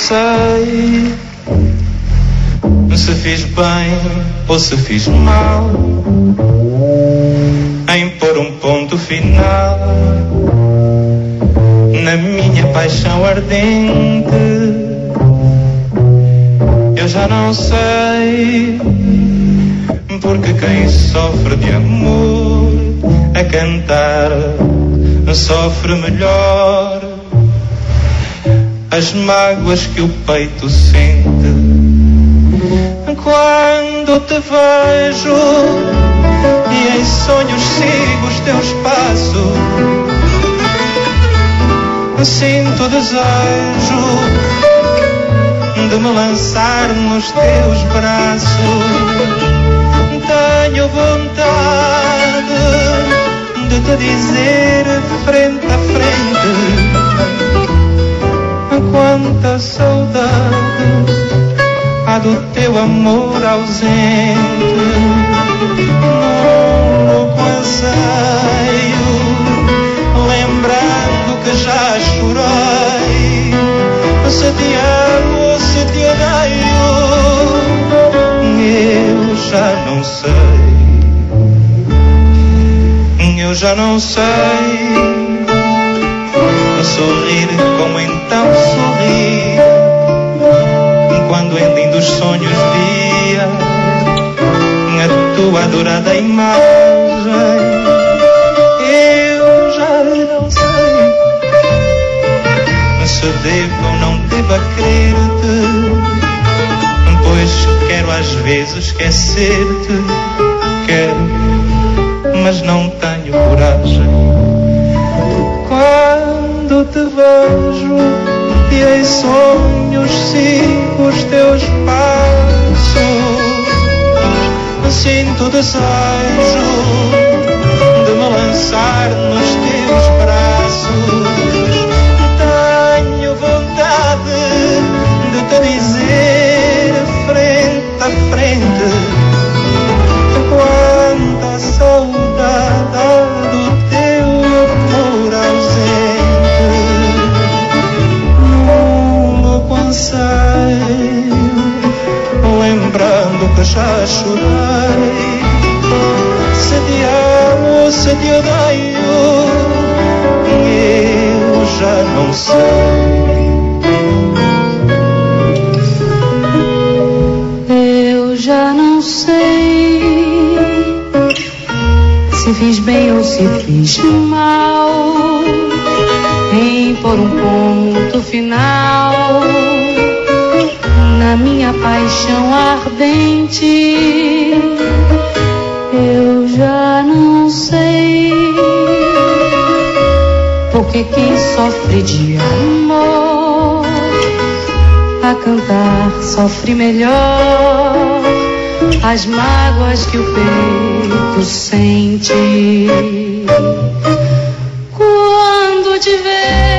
sei se fiz bem ou se fiz mal em pôr um ponto final na minha paixão ardente. Eu já não sei, porque quem sofre de amor a cantar sofre melhor as mágoas que o peito sente. Quando te vejo e em sonhos sigo os teus passos, sinto o desejo de me lançar nos teus braços. Tenho vontade de te dizer frente a frente quanta saudade há do teu amor ausente. Num louco anseio, lembrando que já chorei, se te amo, se te odeio, eu já não sei. Eu já não sei sorrir como então sorri, quando em lindos sonhos via a tua adorada imagem. Eu já não sei se devo ou não devo crer-te, pois quero às vezes esquecer-te, quero, mas não tenho coragem. Quando te vejo e em sonhos sigo os teus passos, sinto o desejo de me lançar nos teus braços. Tenho vontade de te dizer frente a frente quanta saudade do teu amor ausente. Num louco anseio, lembrando que já chorei, se te amo, se te odeio, eu já não sei. Eu já não sei se fiz bem ou se fiz mal em pôr um ponto final na minha paixão ardente. Eu já não sei, porque quem sofre de amor a cantar sofre melhor as mágoas que o peito sente. Quando te vejo